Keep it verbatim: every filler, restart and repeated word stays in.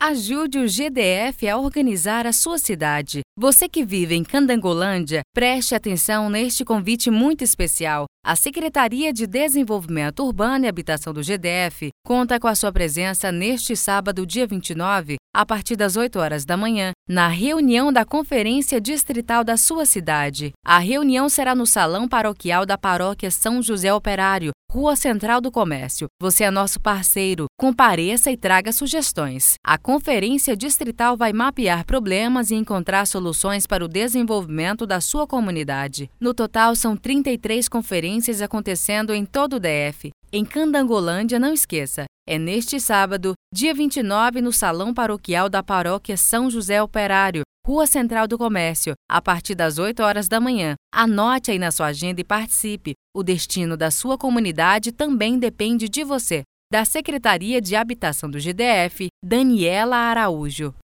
Ajude o G D F a organizar a sua cidade. Você que vive em Candangolândia, preste atenção neste convite muito especial. A Secretaria de Desenvolvimento Urbano e Habitação do G D F conta com a sua presença neste sábado, dia vinte e nove, a partir das oito horas da manhã, na reunião da Conferência Distrital da sua cidade. A reunião será no Salão Paroquial da Paróquia São José Operário, Rua Central do Comércio. Você é nosso parceiro. Compareça e traga sugestões. A Conferência Distrital vai mapear problemas e encontrar soluções para o desenvolvimento da sua comunidade. No total, são trinta e três conferências acontecendo em todo o D F. Em Candangolândia, não esqueça, é neste sábado, dia vinte e nove, no Salão Paroquial da Paróquia São José Operário, Rua Central do Comércio, a partir das oito horas da manhã. Anote aí na sua agenda e participe. O destino da sua comunidade também depende de você. Da Secretaria de Habitação do G D F, Daniela Araújo.